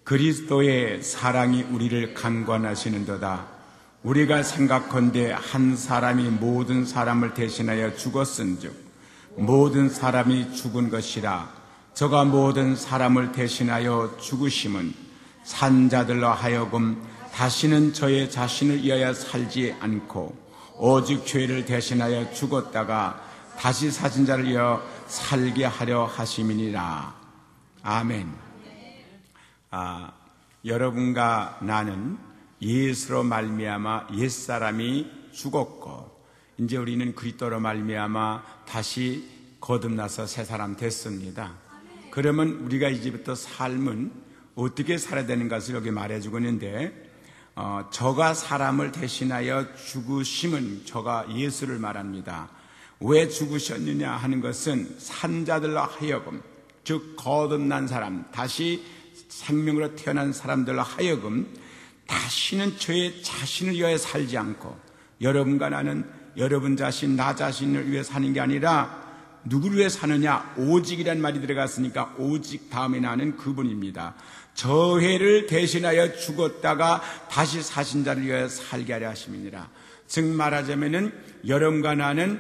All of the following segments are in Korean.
그리스도의 사랑이 우리를 강권하시는도다. 우리가 생각컨대 한 사람이 모든 사람을 대신하여 죽었은즉 모든 사람이 죽은 것이라. 저가 모든 사람을 대신하여 죽으심은 산 자들로 하여금 다시는 저의 자신을 위하여 살지 않고 오직 죄를 대신하여 죽었다가 다시 사신 자를 위하여 살게 하려 하심이니라. 아멘. 여러분과 나는 예수로 말미암아 옛사람이 죽었고 이제 우리는 그리스도로 말미암아 다시 거듭나서 새 사람 됐습니다. 그러면 우리가 이제부터 삶은 어떻게 살아야 되는 것을 여기 말해주고 있는데, 저가 사람을 대신하여 죽으심은 저가 예수를 말합니다. 왜 죽으셨느냐 하는 것은 산자들로 하여금, 즉 거듭난 사람, 다시 생명으로 태어난 사람들로 하여금 다시는 저의 자신을 위하여 살지 않고, 여러분과 나는 여러분 자신, 나 자신을 위해 사는 게 아니라 누구를 위해 사느냐? 오직이란 말이 들어갔으니까 오직 다음에 나는 그분입니다. 저 회를 대신하여 죽었다가 다시 사신 자를 위하여 살게 하려 하심이니라. 즉 말하자면은 여러분과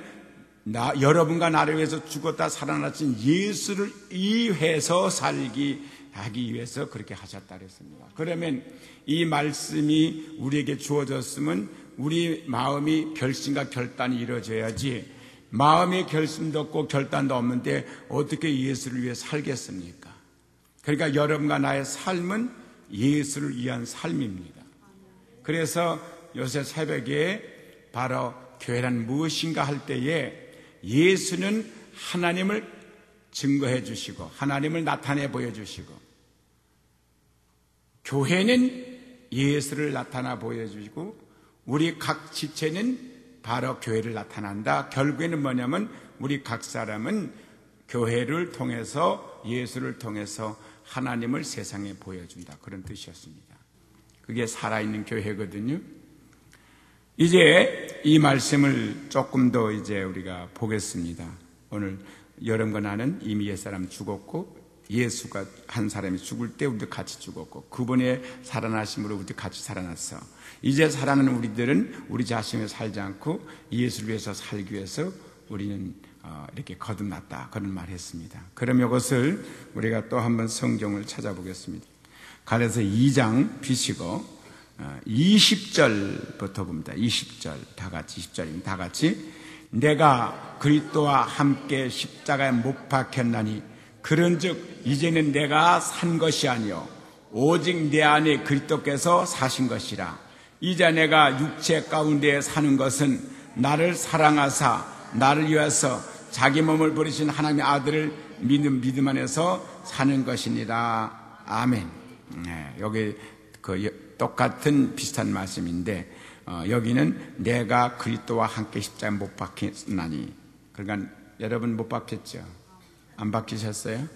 나를 위해서 죽었다 살아나신 예수를 위해서 살기 하기 위해서 그렇게 하셨다 그랬습니다. 그러면 이 말씀이 우리에게 주어졌으면 우리 마음이 결심과 결단이 이루어져야지, 마음의 결심도 없고 결단도 없는데 어떻게 예수를 위해 살겠습니까? 그러니까 여러분과 나의 삶은 예수를 위한 삶입니다. 그래서 요새 새벽에 바로 교회란 무엇인가 할 때에 예수는 하나님을 증거해 주시고 하나님을 나타내 보여주시고, 교회는 예수를 나타나 보여주시고, 우리 각 지체는 바로 교회를 나타난다. 결국에는 뭐냐면 우리 각 사람은 교회를 통해서, 예수를 통해서 하나님을 세상에 보여준다, 그런 뜻이었습니다. 그게 살아있는 교회거든요. 이제 이 말씀을 조금 더 이제 우리가 보겠습니다. 오늘 여러분과 나는 이미 옛사람 죽었고, 예수가 한 사람이 죽을 때 우리도 같이 죽었고, 그분의 살아나심으로 우리도 같이 살아났어. 이제 살아나는 우리들은 우리 자신을 살지 않고 예수를 위해서 살기 위해서 우리는 이렇게 거듭났다, 그런 말 했습니다. 그럼 이것을 우리가 또 한번 성경을 찾아보겠습니다. 갈라디아서 2장 비시고 20절부터 봅니다. 20절 다 같이, 20절입니다. 다 같이. 내가 그리스도와 함께 십자가에 못 박혔나니 그런즉 이제는 내가 산 것이 아니요 오직 내 안에 그리스도께서 사신 것이라. 이제 내가 육체 가운데 사는 것은 나를 사랑하사 나를 위하여 자기 몸을 버리신 하나님의 아들을 믿는 믿음 안에서 사는 것이니라. 아멘. 네, 여기 똑같은 비슷한 말씀인데, 여기는 내가 그리스도와 함께 십자가에 못 박혔나니, 그러니까 여러분 못 박혔죠? 안 박히셨어요?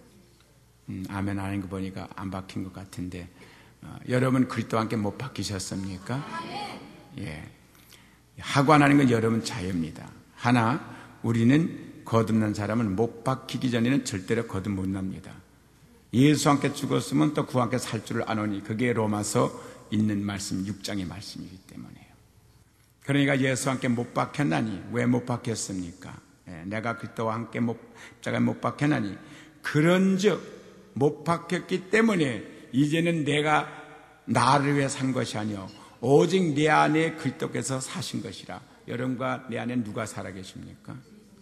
아멘 하는 거 보니까 안 박힌 것 같은데, 여러분 그리스도와 함께 못 박히셨습니까? 예. 하관하는 건 여러분 자유입니다. 하나, 우리는 거듭난 사람은 못 박히기 전에는 절대로 거듭 못 납니다. 예수와 함께 죽었으면 또 그와 함께 살 줄을 아노니, 그게 로마서 있는 말씀 6장의 말씀이기 때문에요. 그러니까 예수와 함께 못 박혔나니, 왜 못 박혔습니까? 내가 그리스도와 함께 십자가에 못 박혔나니 그런즉 못 박혔기 때문에 이제는 내가 나를 위해 산 것이 아니요 오직 내 안에 그리스도께서 사신 것이라. 여러분과 내 안에 누가 살아계십니까?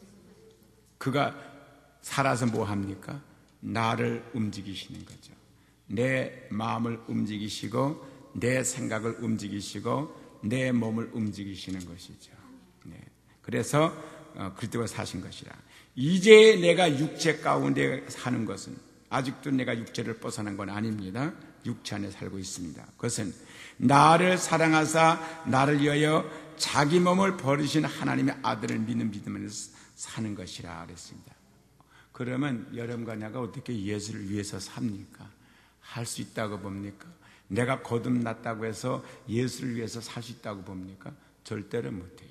그가 살아서 뭐 합니까? 나를 움직이시는 거죠. 내 마음을 움직이시고 내 생각을 움직이시고 내 몸을 움직이시는 것이죠. 네. 그래서 그리스도가 사신 것이라. 이제 내가 육체 가운데 사는 것은, 아직도 내가 육체를 벗어난 건 아닙니다. 육체 안에 살고 있습니다. 그것은 나를 사랑하사 나를 위하여 자기 몸을 버리신 하나님의 아들을 믿는 믿음 안에서 사는 것이라 그랬습니다. 그러면 여러분과 내가 어떻게 예수를 위해서 삽니까? 할 수 있다고 봅니까? 내가 거듭났다고 해서 예수를 위해서 살 수 있다고 봅니까? 절대로 못해요.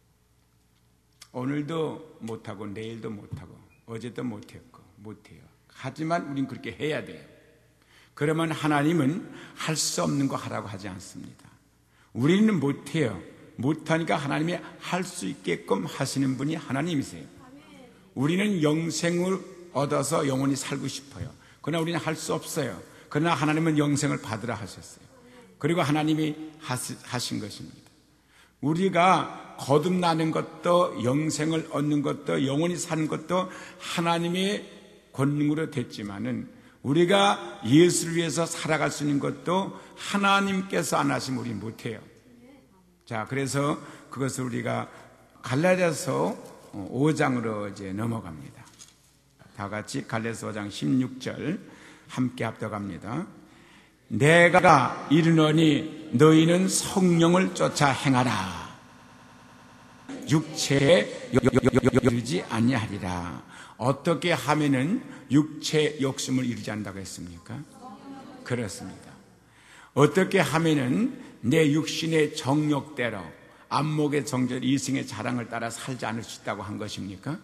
오늘도 못하고 내일도 못하고 어제도 못했고 못해요. 하지만 우린 그렇게 해야 돼요. 그러면 하나님은 할 수 없는 거 하라고 하지 않습니다. 우리는 못해요. 못하니까 하나님이 할 수 있게끔 하시는 분이 하나님이세요. 우리는 영생을 얻어서 영원히 살고 싶어요. 그러나 우리는 할 수 없어요. 그러나 하나님은 영생을 받으라 하셨어요. 그리고 하나님이 하신 것입니다. 우리가 거듭나는 것도 영생을 얻는 것도 영원히 사는 것도 하나님의 권능으로 됐지만은 우리가 예수를 위해서 살아갈 수 있는 것도 하나님께서 안 하시면 우리는 못해요. 자, 그래서 그것을 우리가 갈라디아서 5장으로 이제 넘어갑니다. 다 같이 갈라디아서 5장 16절 함께 합독합니다. 내가 이르노니 너희는 성령을 쫓아 행하라. 육체에 이르지 아니하리라. 어떻게 하면은 육체 욕심을 이루지 않는다고 했습니까? 그렇습니다. 어떻게 하면은 내 육신의 정욕대로 안목의 정죄 이승의 자랑을 따라 살지 않을 수 있다고 한 것입니까?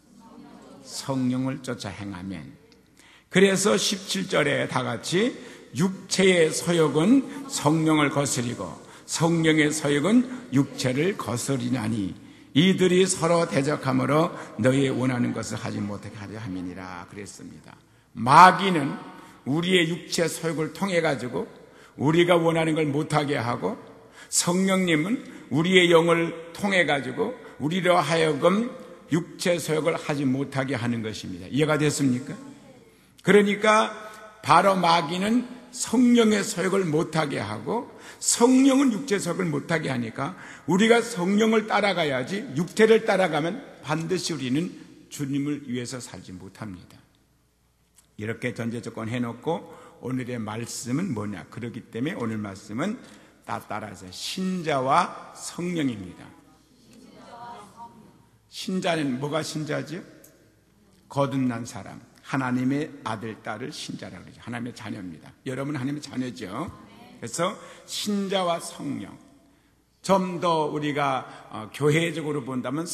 성령을 쫓아 행하면. 그래서 17절에 다 같이 육체의 소욕은 성령을 거스리고 성령의 소욕은 육체를 거스리나니 이들이 서로 대적함으로 너희의 원하는 것을 하지 못하게 하려 함이니라 그랬습니다. 마귀는 우리의 육체 소욕을 통해 가지고 우리가 원하는 걸 못하게 하고, 성령님은 우리의 영을 통해 가지고 우리로 하여금 육체 소욕을 하지 못하게 하는 것입니다. 이해가 됐습니까? 그러니까 바로 마귀는 성령의 소욕을 못하게 하고 성령은 육체 소욕을 못하게 하니까 우리가 성령을 따라가야지, 육체를 따라가면 반드시 우리는 주님을 위해서 살지 못합니다. 이렇게 전제조건 해놓고 오늘의 말씀은 뭐냐? 그렇기 때문에 오늘 말씀은 따라서 신자와 성령입니다. 신자는 뭐가 신자죠? 거듭난 사람, 하나님의 아들, 딸을 신자라고 그러죠. 하나님의 자녀입니다. 여러분 하나님의 자녀죠. 그래서 신자와 성령, 좀 더 우리가 교회적으로 본다면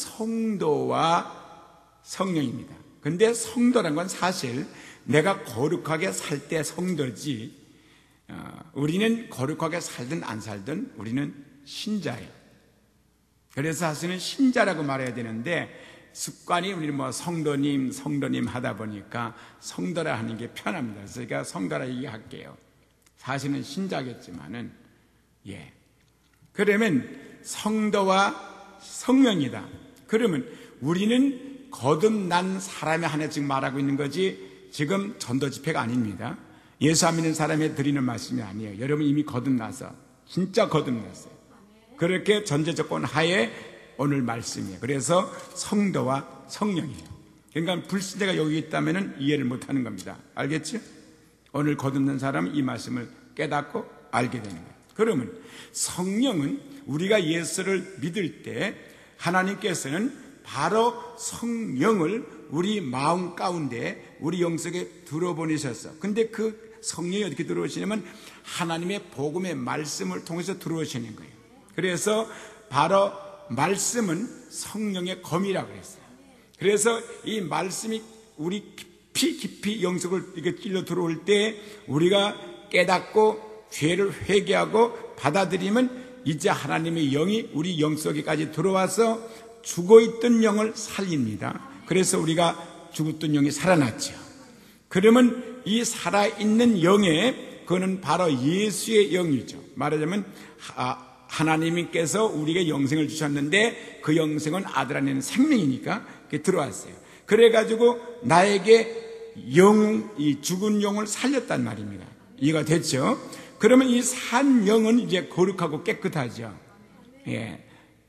성도와 성령입니다. 근데 성도란 건 사실 내가 거룩하게 살 때 성도지, 우리는 거룩하게 살든 안 살든 우리는 신자예요. 그래서 사실은 신자라고 말해야 되는데 습관이 우리는 뭐 성도님 하다 보니까 성도라 하는 게 편합니다. 그래서 제가 성도라 얘기할게요. 사실은 신자겠지만은, 예. 그러면 성도와 성령이다. 그러면 우리는 거듭난 사람의 하나 지금 말하고 있는 거지, 지금 전도 집회가 아닙니다. 예수 안 믿는 사람에 드리는 말씀이 아니에요. 여러분 이미 거듭나서, 진짜 거듭났어요. 그렇게 전제 조건 하에 오늘 말씀이에요. 그래서 성도와 성령이에요. 그러니까 불신자가 여기 있다면 이해를 못하는 겁니다. 알겠죠? 오늘 거듭난 사람은 이 말씀을 깨닫고 알게 되는 거예요. 그러면 성령은 우리가 예수를 믿을 때 하나님께서는 바로 성령을 우리 마음 가운데 우리 영속에 들어보내셨어. 근데 그 성령이 어떻게 들어오시냐면 하나님의 복음의 말씀을 통해서 들어오시는 거예요. 그래서 바로 말씀은 성령의 검이라고 했어요. 그래서 이 말씀이 우리 깊이 영속을 이렇게 찔러 들어올 때 우리가 깨닫고 죄를 회개하고 받아들이면 이제 하나님의 영이 우리 영속에까지 들어와서 죽어있던 영을 살립니다. 그래서 우리가 죽었던 영이 살아났죠. 그러면 이 살아있는 영에, 그거는 바로 예수의 영이죠. 말하자면 하나님께서 우리에게 영생을 주셨는데 그 영생은 아들 안에 있는 생명이니까 그게 들어왔어요. 그래가지고 나에게 이 죽은 영을 살렸단 말입니다. 이해가 됐죠? 그러면 이 산 영은 이제 거룩하고 깨끗하죠. 예.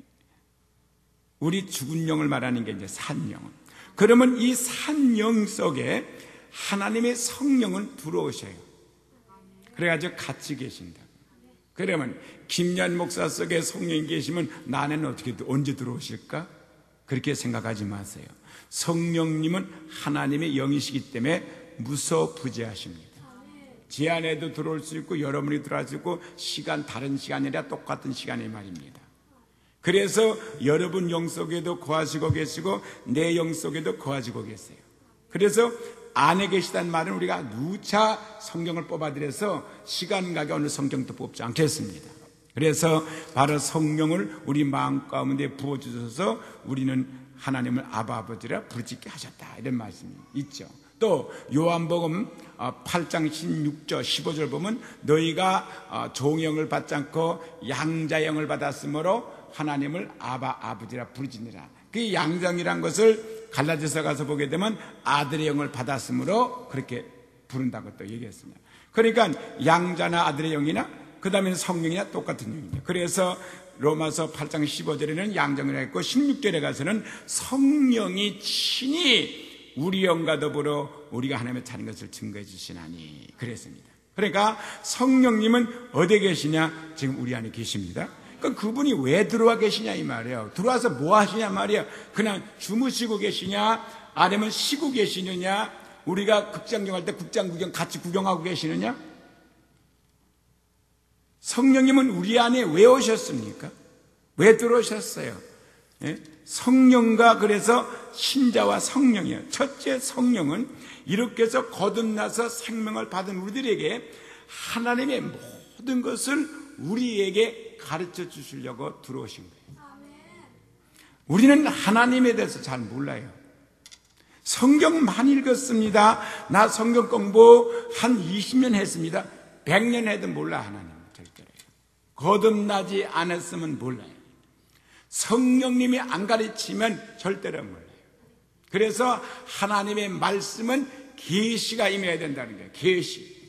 우리 죽은 영을 말하는 게 이제 산 영. 그러면 이 산 영 속에 하나님의 성령은 들어오셔요. 그래가지고 같이 계신다. 그러면 김연 목사 속에 성령이 계시면 나는 어떻게 언제 들어오실까? 그렇게 생각하지 마세요. 성령님은 하나님의 영이시기 때문에 무소부재하십니다. 제 안에도 들어올 수 있고 여러분이 들어올 수 있고 다른 시간이 아니라 똑같은 시간의 말입니다. 그래서 여러분 영 속에도 거하시고 계시고 내 영 속에도 거하시고 계세요. 그래서 안에 계시다는 말은 우리가 누차 성경을 뽑아들여서 시간 가게 오늘 성경도 뽑지 않겠습니다. 그래서 바로 성령을 우리 마음 가운데 부어주셔서 우리는 하나님을 아바 아버지라 부르짖게 하셨다, 이런 말씀이 있죠. 또 요한복음 8장 16절 15절 보면 너희가 종영을 받지 않고 양자영을 받았으므로 하나님을 아바 아버지라 부르짖느라. 그 양자영이란 것을 갈라디아서 가서 보게 되면 아들의 영을 받았으므로 그렇게 부른다고 또 얘기했습니다. 그러니까 양자나 아들의 영이나 그 다음에 성령이나 똑같은 영입니다. 그래서 로마서 8장 15절에는 양정이라고 했고 16절에 가서는 성령이 친히 우리 영과 더불어 우리가 하나님의 자는 것을 증거해 주시나니 그랬습니다. 그러니까 성령님은 어디에 계시냐? 지금 우리 안에 계십니다. 그러니까 그분이 왜 들어와 계시냐 이 말이에요. 들어와서 뭐 하시냐 말이에요. 그냥 주무시고 계시냐, 아니면 쉬고 계시느냐, 우리가 극장 구경할 때 극장 구경 같이 구경하고 계시느냐? 성령님은 우리 안에 왜 오셨습니까? 왜 들어오셨어요? 예? 성령과 그래서 신자와 성령이에요. 첫째 성령은 이렇게 해서 거듭나서 생명을 받은 우리들에게 하나님의 모든 것을 우리에게 가르쳐 주시려고 들어오신 거예요. 우리는 하나님에 대해서 잘 몰라요. 성경 많이 읽었습니다. 나 성경 공부 한 20년 했습니다. 100년 해도 몰라 하나님. 절대로. 거듭나지 않았으면 몰라요. 성령님이 안 가르치면 절대로 몰라요. 그래서 하나님의 말씀은 계시가 임해야 된다는 거예요. 계시.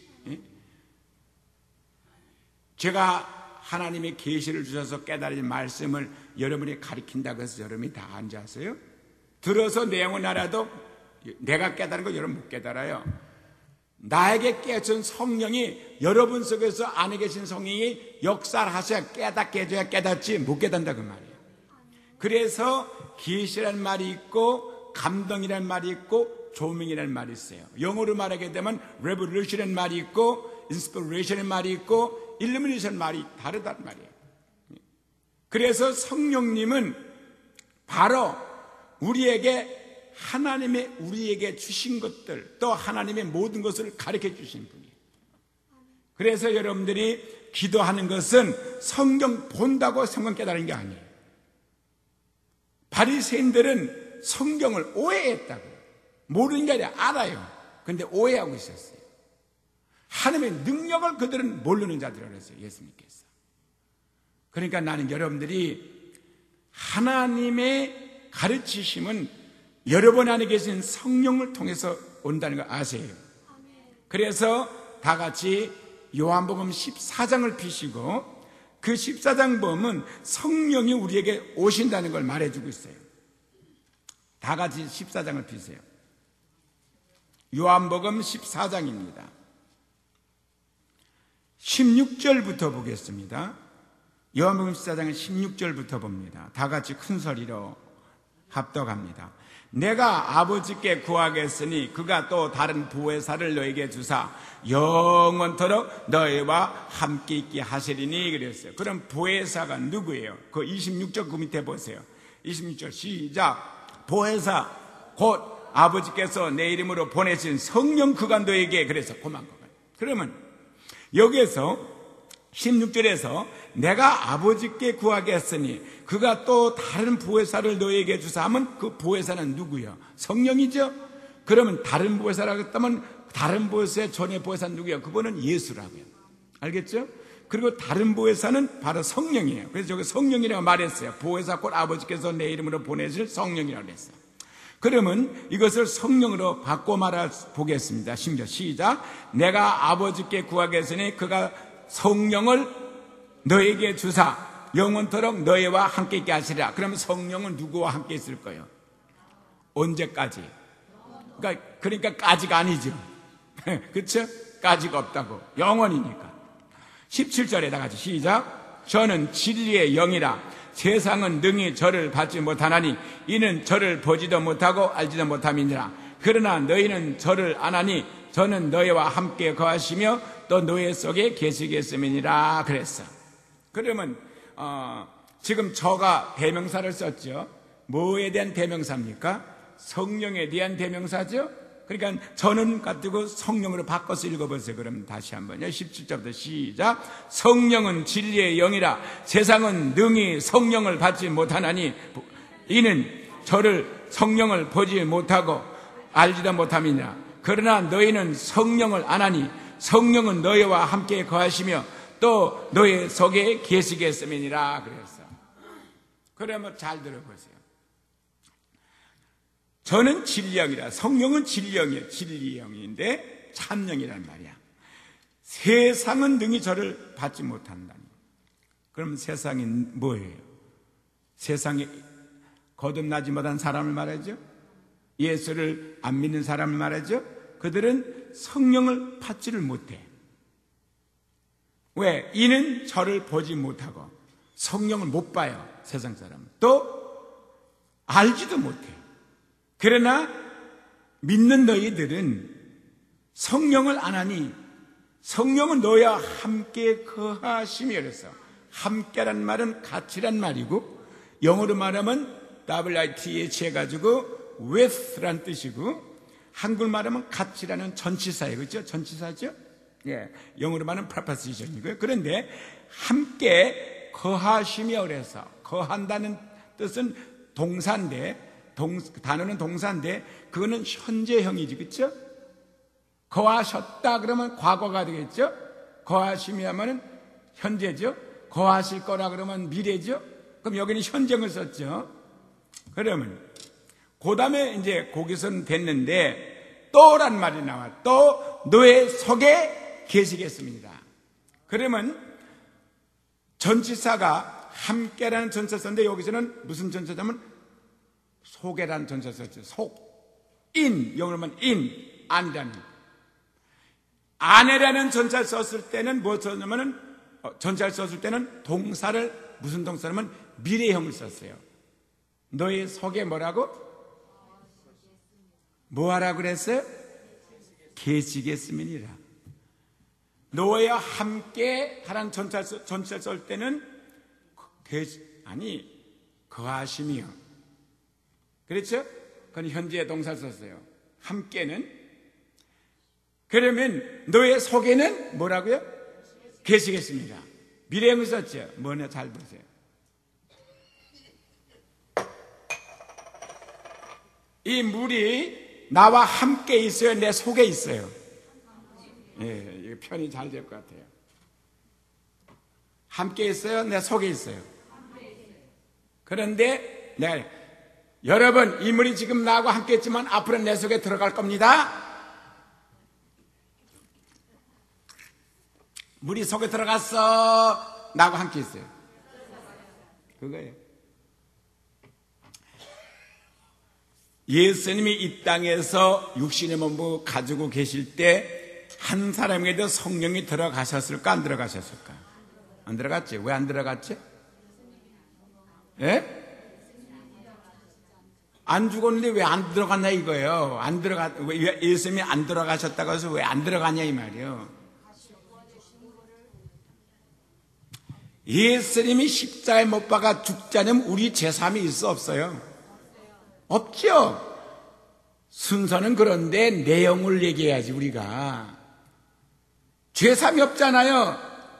제가 하나님의 계시를 주셔서 깨달은 말씀을 여러분이 가르친다고 해서 여러분이 다 앉아서요? 들어서 내용은 알아도 내가 깨달은 거 여러분 못 깨달아요. 나에게 깨준 성령이 여러분 속에서 안에 계신 성령이 역사를 하셔야 깨닫게 해줘야 깨닫지 못 깨닫는다 그 말이에요. 그래서 계시라는 말이 있고 감동이라는 말이 있고 조명이라는 말이 있어요. 영어로 말하게 되면 revelation이라는 말이 있고 inspiration이라는 말이 있고 illumination이라는 말이 다르단 말이에요. 그래서 성령님은 바로 우리에게 하나님의 우리에게 주신 것들 또 하나님의 모든 것을 가르쳐 주신 분이에요. 그래서 여러분들이 기도하는 것은 성경 본다고 성경 깨달은 게 아니에요. 바리새인들은 성경을 오해했다고요. 모르는 게 아니라 알아요. 그런데 오해하고 있었어요. 하나님의 능력을 그들은 모르는 자들이라고 했어요. 예수님께서. 그러니까 나는 여러분들이 하나님의 가르치심은 여러분 안에 계신 성령을 통해서 온다는 걸 아세요. 그래서 다 같이 요한복음 14장을 피시고 그 14장 보면 성령이 우리에게 오신다는 걸 말해주고 있어요. 다 같이 14장을 피세요. 요한복음 14장입니다. 16절부터 보겠습니다. 요한복음 14장은 16절부터 봅니다. 다 같이 큰 소리로 합독합니다. 내가 아버지께 구하겠으니 그가 또 다른 보혜사를 너에게 주사 영원토록 너희와 함께 있게 하시리니 그랬어요. 그럼 보혜사가 누구예요? 그 26절 그 밑에 보세요. 26절 시작. 보혜사 곧 아버지께서 내 이름으로 보내신 성령 그가 너에게 그래서 고만 거. 그러면 여기에서 16절에서 내가 아버지께 구하겠으니 그가 또 다른 보혜사를 너에게 주사 하면 그 보혜사는 누구예요? 성령이죠? 그러면 다른 보혜사라고 했다면 다른 보혜사의 전에 보혜사는 누구예요? 그분은 예수라고요. 알겠죠? 그리고 다른 보혜사는 바로 성령이에요. 그래서 저기 성령이라고 말했어요. 보혜사 곧 아버지께서 내 이름으로 보내실 성령이라고 했어요. 그러면 이것을 성령으로 바꿔 말해 보겠습니다. 16절 시작. 내가 아버지께 구하겠으니 그가 성령을 너에게 주사 영원토록 너희와 함께 있게 하시리라. 그러면 성령은 누구와 함께 있을 거예요? 언제까지? 그러니까 까지가 아니죠. 그렇죠? 까지가 없다고. 영원이니까. 17절에 다 같이 시작. 저는 진리의 영이라 세상은 능히 저를 받지 못하나니 이는 저를 보지도 못하고 알지도 못함이니라. 그러나 너희는 저를 아나니 저는 너희와 함께 거하시며 또 너희 속에 계시겠음이니라 그랬어. 그러면 지금 저가 대명사를 썼죠. 뭐에 대한 대명사입니까? 성령에 대한 대명사죠. 그러니까 저는 가지고 성령으로 바꿔서 읽어보세요. 그럼 다시 한번요. 17절부터 시작. 성령은 진리의 영이라 세상은 능히 성령을 받지 못하나니 이는 저를 성령을 보지 못하고 알지도 못함이니라. 그러나 너희는 성령을 아나니 성령은 너희와 함께 거하시며 또 너희 속에 계시겠음이니라 그랬어. 그러면 잘 들어보세요. 저는 진리영이라. 성령은 진리영이에요. 진리영인데 참영이란 말이야. 세상은 능히 저를 받지 못한다니. 그럼 세상이 뭐예요? 세상에 거듭나지 못한 사람을 말하죠. 예수를 안 믿는 사람을 말하죠. 그들은 성령을 받지를 못해. 왜? 이는 저를 보지 못하고 성령을 못 봐요. 세상 사람은. 또 알지도 못해. 그러나 믿는 너희들은 성령을 안 하니 성령은 너희와 함께 거하시며 그랬어. 함께란 말은 같이란 말이고 영어로 말하면 WITH 해가지고 with란 뜻이고 한글 말하면 같이라는 전치사예요. 그렇죠? 전치사죠? 예. 영어로 말하면 preposition이고요. 그런데 함께 거하시며 그래서 거한다는 뜻은 동사인데 단어는 동사인데 그거는 현재형이지. 그렇죠? 거하셨다 그러면 과거가 되겠죠? 거하시며 하면은 현재죠? 거하실 거라 그러면 미래죠? 그럼 여기는 현재형을 썼죠? 그러면 그 다음에 이제 거기서는 됐는데 또란 말이 나와. 또 너의 속에 계시겠습니다. 그러면 전치사가 함께라는 전치사인데 여기서는 무슨 전치사냐면 속에라는 전치사 썼죠. 속, 인, 영어로 하면 인, 안이라는. 아내라는 전치사를 썼을 때는 뭐 썼냐면은 전치사를 썼을 때는 동사를 무슨 동사냐면 미래형을 썼어요. 너의 속에 뭐라고? 뭐 하라고 그랬어요? 계시겠음이니라. 너와 함께 하라는 전치사를 쓸 때는 거하심이요. 그렇죠? 그건 현재 동사를 썼어요. 함께는. 그러면 너의 속에는 뭐라고요? 계시겠습니다. 미래형을 썼죠. 뭐냐 잘 보세요. 이 물이 나와 함께 있어요? 내 속에 있어요? 예, 이거 편이 잘 될 것 같아요. 함께 있어요? 내 속에 있어요? 그런데 여러분 이 물이 지금 나하고 함께 있지만 앞으로 내 속에 들어갈 겁니다. 물이 속에 들어갔어. 나하고 함께 있어요. 그거예요. 예수님이 이 땅에서 육신의 몸을 가지고 계실 때 한 사람에게도 성령이 들어가셨을까 안 들어가셨을까? 안 들어갔지? 왜 안 들어갔지? 예? 안 죽었는데 왜 안 들어갔나 이거예요. 왜 예수님이 안 들어가셨다고 해서 왜 안 들어가냐 이 말이에요. 예수님이 십자가에 못 박아 죽지 않으면 우리 제3이 있어 없어요? 없죠. 순서는 그런데 내용을 얘기해야지 우리가. 제3이 없잖아요.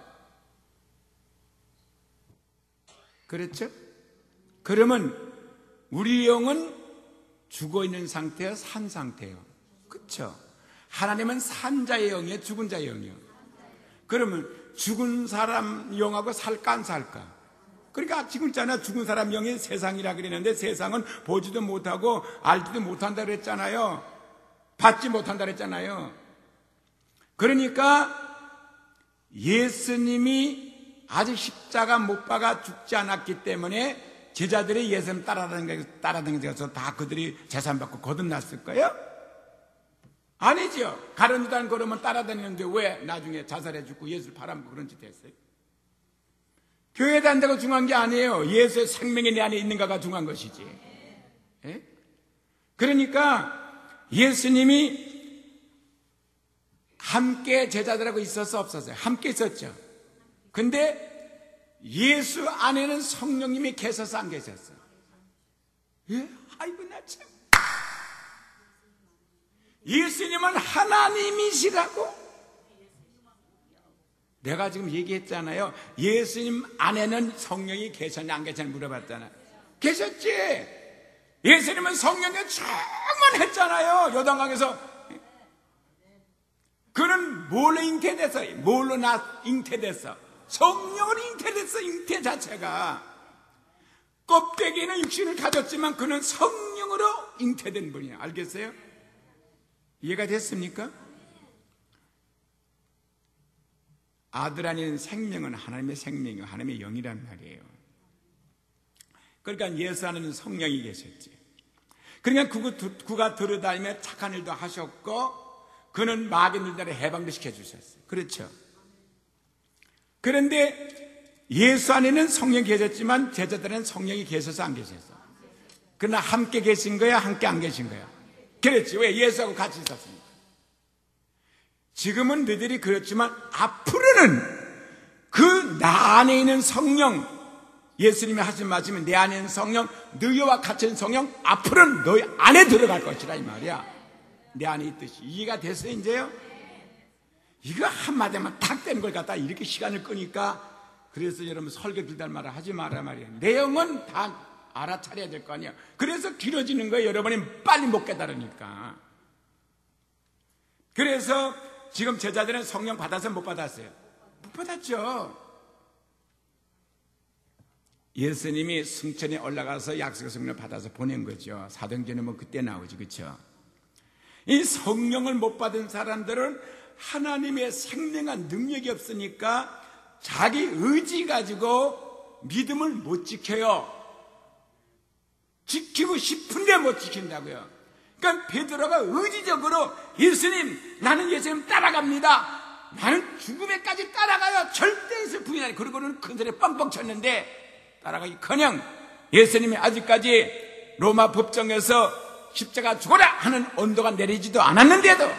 그렇죠? 그러면 우리 영은 죽어있는 상태예요? 산 상태예요? 그렇죠? 하나님은 산 자의 영이에요? 죽은 자의 영이에요? 그러면 죽은 사람 영하고 살까 안 살까? 그러니까 지금 있잖아요. 죽은 사람 영이 세상이라 그랬는데 세상은 보지도 못하고 알지도 못한다 그랬잖아요. 받지 못한다 그랬잖아요. 그러니까 예수님이 아직 십자가 못 박아 죽지 않았기 때문에 제자들이 예수님 따라다니면서 다 그들이 재산 받고 거듭났을 거예요? 아니죠. 가룟 유다는 그러면 따라다니는데 왜 나중에 자살해 죽고 예수를 팔아먹고 그런 짓 했어요? 교회에 다닌다고 중요한 게 아니에요. 예수의 생명이 내 안에 있는가가 중요한 것이지. 예? 그러니까 예수님이 함께 제자들하고 있었어 없었어요? 함께 있었죠. 근데 예수 안에는 성령님이 계셔서 안 계셨어요? 예? 아이고 나 참. 예수님은 하나님이시라고. 내가 지금 얘기했잖아요. 예수님 안에는 성령이 계셨냐 안 계셨냐 물어봤잖아요. 계셨지. 예수님은 성령에 충만했잖아요. 요단강에서. 그는 뭘로 잉태됐어? 뭘로 잉태됐어? 성령으로 잉태됐어. 잉태 자체가. 껍데기는 육신을 가졌지만 그는 성령으로 잉태된 분이야. 알겠어요? 이해가 됐습니까? 아들 안에는 생명은 하나님의 생명이고 하나님의 영이란 말이에요. 그러니까 예수 안에는 성령이 계셨지. 그러니까 그가 들어다니며 착한 일도 하셨고 그는 마귀들을 해방도 시켜주셨어요. 그렇죠. 그런데 예수 안에는 성령이 계셨지만 제자들은 성령이 계셔서 안 계셨어. 그러나 함께 계신 거야? 함께 안 계신 거야? 그렇지. 왜? 예수하고 같이 있었으니까. 지금은 너희들이 그렇지만 앞으로는 그 나 안에 있는 성령, 예수님이 하신 말씀은 내 안에 있는 성령, 너희와 같이 있는 성령 앞으로는 너희 안에 들어갈 것이라 이 말이야. 내 안에 있듯이. 이해가 됐어요 이제요? 이거 한마디만 탁 되는 걸 갖다 이렇게 시간을 끄니까 그래서 여러분 설교 길달 말을 하지 마라 말이야. 내용은 다 알아차려야 될 거 아니야. 그래서 길어지는 거예요. 여러분이 빨리 못 깨달으니까. 그래서 지금 제자들은 성령 받아서 못 받았어요? 못 받았죠. 예수님이 승천에 올라가서 약속의 성령을 받아서 보낸 거죠. 사도행전은 뭐 그때 나오지, 그렇죠? 이 성령을 못 받은 사람들은 하나님의 생명한 능력이 없으니까 자기 의지 가지고 믿음을 못 지켜요. 지키고 싶은데 못 지킨다고요. 그러니까 베드로가 의지적으로 예수님, 나는 예수님 따라갑니다. 나는 죽음에까지 따라가요. 절대 예수 부인 아니. 그러고는 큰 소리에 뻥뻥 쳤는데 따라가기커녕 예수님이 아직까지 로마 법정에서 십자가 죽어라 하는 언도가 내리지도 않았는데도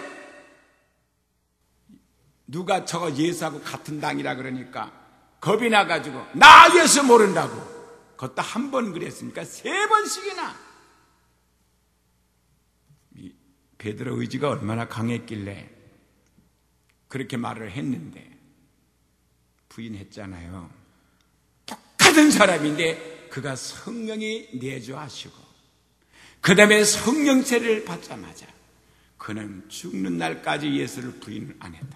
누가 저거 예수하고 같은 당이라 그러니까 겁이 나가지고 나 예수 모른다고. 그것도 한 번 그랬으니까 3번씩이나. 베드로 의지가 얼마나 강했길래 그렇게 말을 했는데 부인했잖아요. 똑같은 사람인데 그가 성령이 내주하시고 그 다음에 성령세를 받자마자 그는 죽는 날까지 예수를 부인을 안 했다.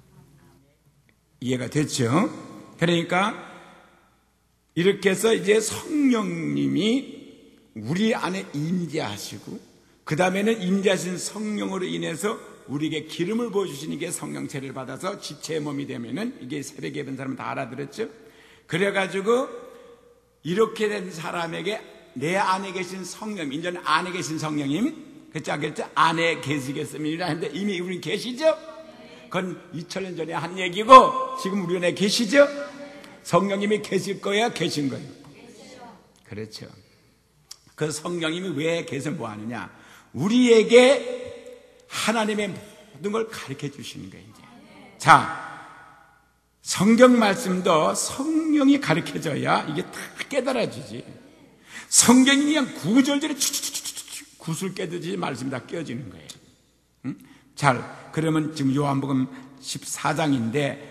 이해가 됐죠? 그러니까 이렇게 해서 이제 성령님이 우리 안에 임재하시고 그 다음에는 임재하신 성령으로 인해서 우리에게 기름을 부어주시는 게 성령체를 받아서 지체의 몸이 되면은 이게 새벽에 본 사람은 다 알아들었죠? 그래가지고 이렇게 된 사람에게 내 안에 계신 성령, 이제는 안에 계신 성령님, 그쵸? 안에 계시겠습니다 했는데 이미 우린 계시죠? 그건 2000년 전에 한 얘기고 지금 우리 안에 계시죠? 성령님이 계실 거야? 계신 거예요? 그렇죠. 그 성령님이 왜 계셔 뭐 하느냐? 우리에게 하나님의 모든 걸 가르쳐 주시는 거예요. 이제. 자, 성경 말씀도 성령이 가르쳐 줘야 이게 다 깨달아지지. 성경이 그냥 구절절에 구슬 깨듯이 말씀이 다 깨어지는 거예요. 응? 잘, 그러면 지금 요한복음 14장인데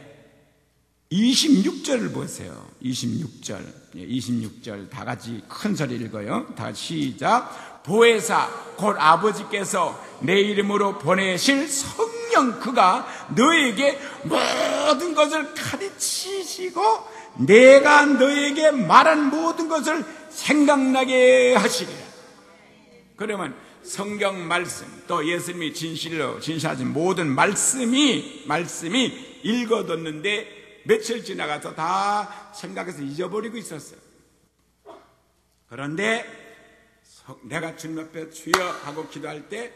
26절을 보세요. 26절 다 같이 큰 소리 읽어요. 다 시작. 보혜사 곧 아버지께서 내 이름으로 보내실 성령 그가 너에게 모든 것을 가르치시고 내가 너에게 말한 모든 것을 생각나게 하시리라. 그러면 성경 말씀 또 예수님이 진실로 진실하신 모든 말씀이 읽어뒀는데 며칠 지나가서 다 생각해서 잊어버리고 있었어요. 그런데 내가 주님 앞에 주여 하고 기도할 때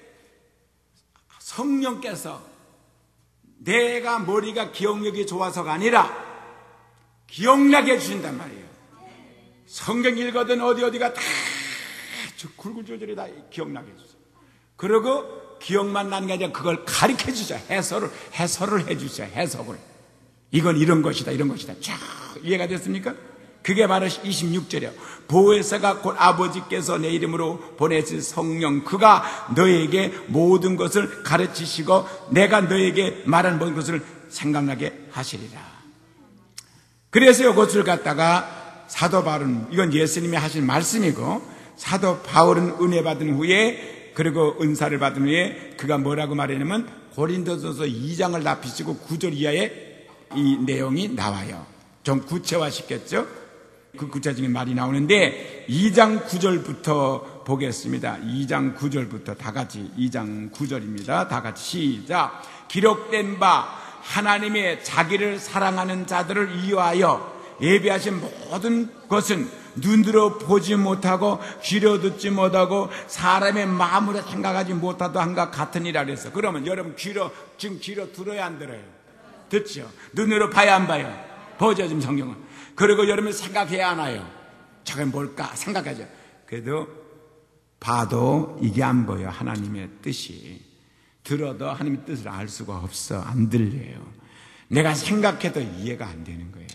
성령께서 내가 머리가 기억력이 좋아서가 아니라 기억나게 해주신단 말이에요. 성경 읽거든 어디가 다 굴굴조절이 다 기억나게 해주세요. 그리고 기억만 나는 게 아니라 그걸 가르쳐 주셔. 해설을 해 주셔. 해석을. 이건 이런 것이다, 이런 것이다. 쫙 이해가 됐습니까? 그게 바로 26절이에요. 보혜사가 곧 아버지께서 내 이름으로 보내신 성령, 그가 너에게 모든 것을 가르치시고 내가 너에게 말한 모든 것을 생각나게 하시리라. 그래서 이것을 갖다가 사도 바울은, 이건 예수님이 하신 말씀이고, 사도 바울은 은혜 받은 후에, 그리고 은사를 받은 후에 그가 뭐라고 말했냐면 고린도전서 2장을 다 비치고 9절 이하에 이 내용이 나와요. 좀 구체화시켰죠. 그 구체적인 말이 나오는데 2장 9절부터 보겠습니다. 2장 9절부터 다 같이, 2장 9절입니다. 다 같이 시작. 기록된 바 하나님의 자기를 사랑하는 자들을 위하여 예비하신 모든 것은 눈으로 보지 못하고 귀로 듣지 못하고 사람의 마음으로 생각하지 못하도 한것 같으니라 그랬어. 그러면 여러분 지금 귀로 들어야 안 들어요? 듣죠. 눈으로 봐야 안 봐요? 보죠, 지금 성경은. 그리고 여러분 생각해야 하나요? 저게 뭘까 생각하죠. 그래도 봐도 이게 안 보여. 하나님의 뜻이. 들어도 하나님의 뜻을 알 수가 없어. 안 들려요. 내가 생각해도 이해가 안 되는 거예요.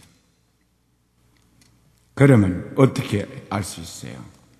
그러면 어떻게 알 수 있어요?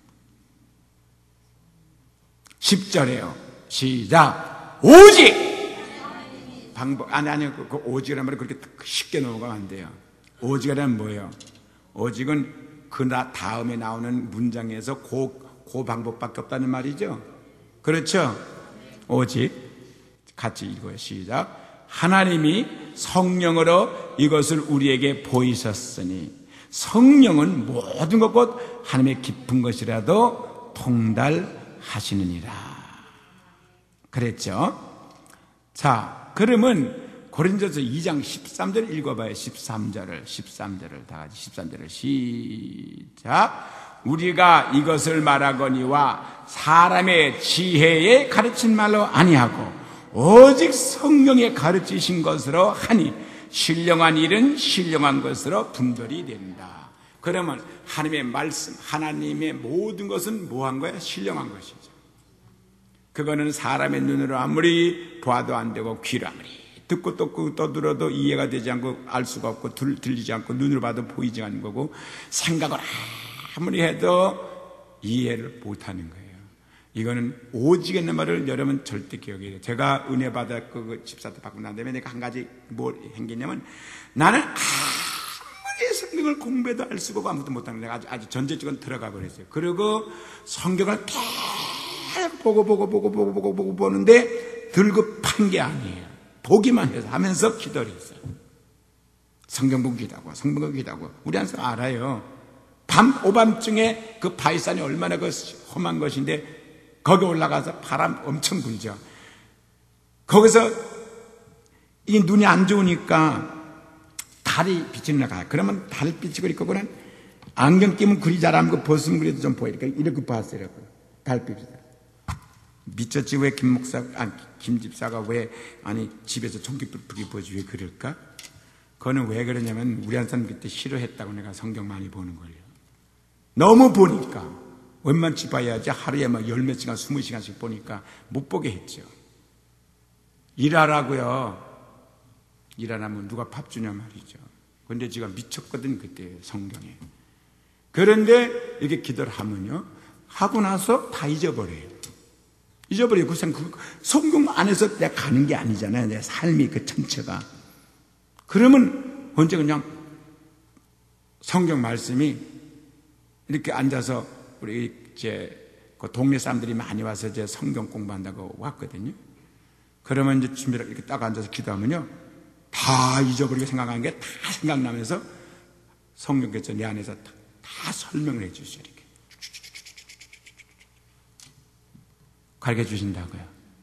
10절에요. 시작. 오직 방법. 아니 그 오직이라는 말을 그렇게 쉽게 넘어가면 안 돼요. 오직이라는 뭐예요? 오직은 그 다음에 나오는 문장에서 그 방법밖에 없다는 말이죠. 그렇죠? 오직 같이 읽어요. 시작. 하나님이 성령으로 이것을 우리에게 보이셨으니 성령은 모든 것 곧 하나님의 깊은 것이라도 통달하시느니라. 그랬죠? 자, 그러면 고린도전서 2장 13절 읽어봐요. 13절을 다 같이 13절을 시작. 우리가 이것을 말하거니와 사람의 지혜에 가르친 말로 아니하고 오직 성령의 가르치신 것으로 하니 신령한 일은 신령한 것으로 분별이 된다. 그러면 하나님의 말씀, 하나님의 모든 것은 뭐한 거야? 신령한 것이죠. 그거는 사람의 눈으로 아무리 봐도 안 되고 귀로 아무리 듣고 또 들어도 이해가 되지 않고 알 수가 없고 들리지 않고 눈으로 봐도 보이지 않는 거고 생각을 아무리 해도 이해를 못하는 거예요. 이거는 오직이라는 말을 여러분 절대 기억해야 돼요. 제가 은혜 받아 그 집사 때 받고 난 다음에 내가 한 가지 뭘 행겼냐면 나는 아무리 성경을 공부해도 알 수가 없고 아무것도 못하는 내가 아주 전제적으로 들어가 버렸어요. 그리고 성경을 계속 보고 보는데 들고 판 게 아니에요. 보기만 해서 하면서 기도를 했어요. 성경 보고 기도하고 성경 보고 기도하고 우리 한테 알아요. 오밤중에 그 바위산이 얼마나 그 험한 것인데 거기 올라가서 바람 엄청 불죠. 거기서 이 눈이 안 좋으니까 달이 비치는 나가요. 그러면 달빛이 있거나 안경 끼면 그리 잘 안 보고 벗으면 그래도 좀 보여. 이렇게 봤어요. 달빛이. 미쳤지 왜 김 집사가 왜 집에서 전기불 보지 왜 그럴까? 그거는 왜 그러냐면 우리 한 사람 그때 싫어했다고 내가 성경 많이 보는 거예요. 너무 보니까. 웬만치 봐야지 하루에 막 10몇 시간, 20시간씩 보니까 못 보게 했죠. 일하라고요. 일하라면 누가 밥 주냐 말이죠. 그런데 제가 미쳤거든 그때 성경에. 그런데 이렇게 기도를 하면요. 하고 나서 다 잊어버려요. 잊어버려요. 그 성경 안에서 내가 가는 게 아니잖아요. 내 삶이 그 전체가. 그러면 언제 그냥 성경 말씀이 이렇게 앉아서 우리 그 동네 사람들이 많이 와서 이제 성경 공부한다고 왔거든요. 그러면 이제 준비를 이렇게 딱 앉아서 기도하면요. 다 잊어버리고 생각하는 게 다 생각나면서 성경께서 내 안에서 다 설명을 해 주시죠. 이렇게. 가르쳐 주신다고요.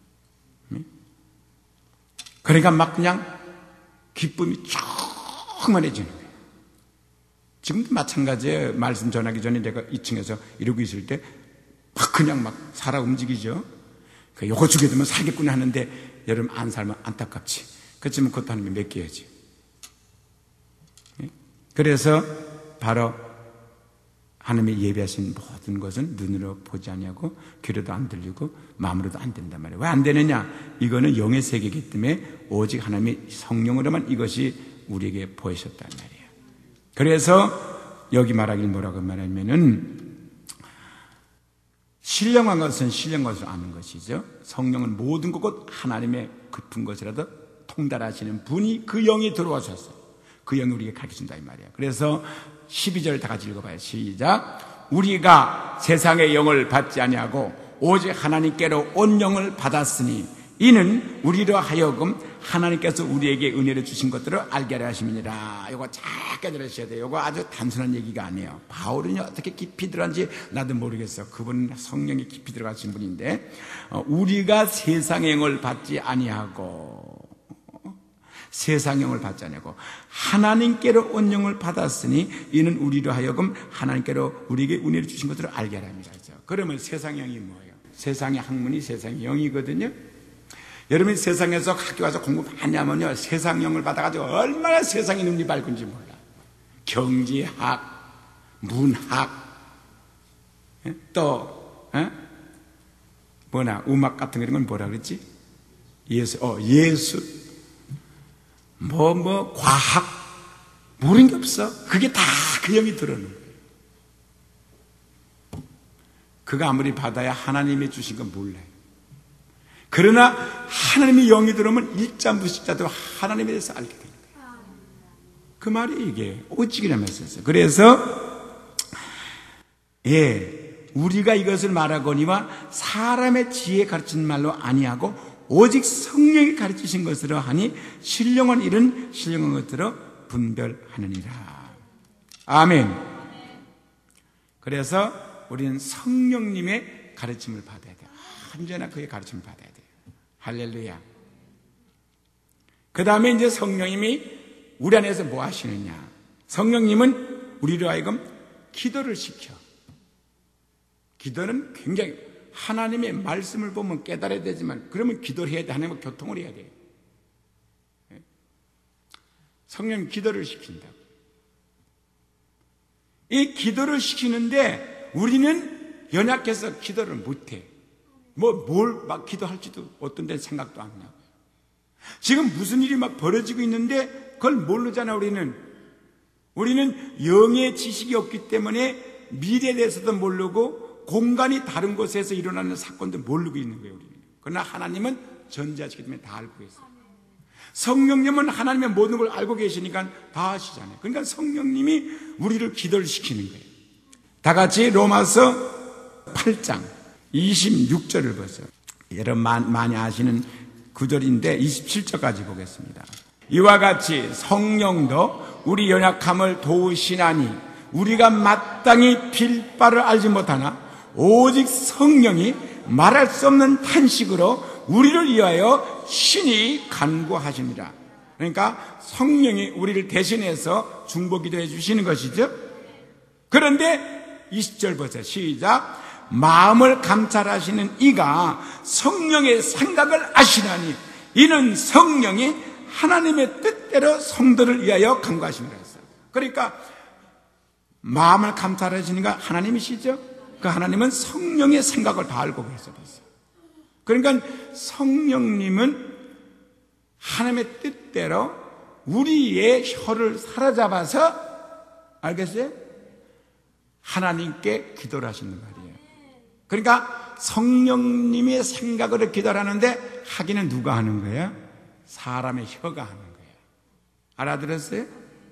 그러니까 막 그냥 기쁨이 충만해지는 거예요. 지금도 마찬가지예요. 말씀 전하기 전에 내가 2층에서 이러고 있을 때 막 그냥 막 살아 움직이죠. 요거 주게 되면 살겠구나 하는데 여러분 안 살면 안타깝지. 그렇지만 그것도 하나님이 맡겨야지. 그래서 바로 하나님이 예비하신 모든 것은 눈으로 보지 아니하고 귀로도 안 들리고 마음으로도 안 된단 말이에요. 왜 안 되느냐? 이거는 영의 세계이기 때문에 오직 하나님의 성령으로만 이것이 우리에게 보이셨단 말이에요. 그래서 여기 말하길 뭐라고 말하면은 신령한 것은 신령한 것을 아는 것이죠. 성령은 모든 것 하나님의 깊은 것이라도 통달하시는 분이 그 영이 들어오셨어요. 그 영이 우리에게 가르쳐준다 이 말이에요. 그래서 12절 다 같이 읽어봐요. 시작. 우리가 세상의 영을 받지 아니하고 오직 하나님께로 온 영을 받았으니 이는 우리로 하여금 하나님께서 우리에게 은혜를 주신 것들을 알게 하려 하심이니라. 이거 잘 깨달으셔야 돼요. 이거 아주 단순한 얘기가 아니에요. 바울은 어떻게 깊이 들어간지 나도 모르겠어요. 그분은 성령이 깊이 들어가신 분인데 우리가 세상의 영을 받지 아니하고 세상의 영을 받지 아니하고 하나님께로 온 영을 받았으니 이는 우리로 하여금 하나님께로 우리에게 은혜를 주신 것들을 알게 하려 함이라. 그러면 세상의 영이 뭐예요? 세상의 학문이 세상의 영이거든요. 여러분이 세상에서 학교 가서 공부 많이 하면요, 세상 영을 받아가지고 얼마나 세상의 눈이 밝은지 몰라. 경제학, 문학, 또 음악 같은 이런 건 뭐라 그랬지? 예술, 과학, 모르는 게 없어. 그게 다 그 영이 들어오는 거예요. 그가 아무리 받아야 하나님이 주신 건 몰라요. 그러나 하나님의 영이 들어오면 일자무식자도 하나님에 대해서 알게 되는 거예요. 그 말이 이게 오직이라는 말씀이었어요. 그래서 우리가 이것을 말하거니와 사람의 지혜 가르친 말로 아니하고 오직 성령이 가르치신 것으로 하니 신령한 일은 신령한 것으로 분별하느니라. 아멘. 그래서 우리는 성령님의 가르침을 받아야 돼요. 언제나 그의 가르침을 받아야 돼요. 할렐루야. 그 다음에 이제 성령님이 우리 안에서 뭐 하시느냐. 성령님은 우리로 하여금 기도를 시켜. 기도는 굉장히 하나님의 말씀을 보면 깨달아야 되지만 그러면 기도를 해야 돼. 하나님과 교통을 해야 돼요. 성령님 기도를 시킨다. 이 기도를 시키는데 우리는 연약해서 기도를 못해. 뭘 막 기도할지도 어떤 데는 생각도 안 나고. 지금 무슨 일이 막 벌어지고 있는데 그걸 모르잖아, 우리는. 우리는 영의 지식이 없기 때문에 미래에 대해서도 모르고 공간이 다른 곳에서 일어나는 사건도 모르고 있는 거예요, 우리는. 그러나 하나님은 전지하시기 때문에 다 알고 계세요. 성령님은 하나님의 모든 걸 알고 계시니까 다 아시잖아요. 그러니까 성령님이 우리를 기도를 시키는 거예요. 다 같이 로마서 8장 26절을 보세요. 여러분 많이 아시는 구절인데 27절까지 보겠습니다. 이와 같이 성령도 우리 연약함을 도우시나니 우리가 마땅히 빌 바를 알지 못하나 오직 성령이 말할 수 없는 탄식으로 우리를 위하여 신이 간구하십니다. 그러니까 성령이 우리를 대신해서 중보기도해 주시는 것이죠. 그런데 20절 보세요. 시작. 마음을 감찰하시는 이가 성령의 생각을 아시나니 이는 성령이 하나님의 뜻대로 성도를 위하여 간구하십니다. 그러니까 마음을 감찰하시는 이가 하나님이시죠. 그 하나님은 성령의 생각을 다 알고 계세요. 그러니까 성령님은 하나님의 뜻대로 우리의 혀를 사로잡아서, 알겠어요? 하나님께 기도를 하시는 말이에요. 그러니까 성령님의 생각으로 기도를 하는데 하기는 누가 하는 거예요? 사람의 혀가 하는 거예요. 알아들었어요?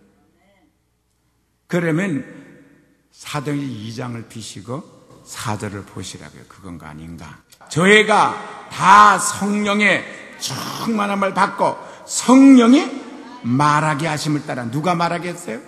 그러면 사도행전 2장을 비시고 4절을 보시라고요. 그건가 아닌가? 저희가 다 성령의 충만함을 받고 성령이 말하게 하심을 따라 누가 말하게 했어요?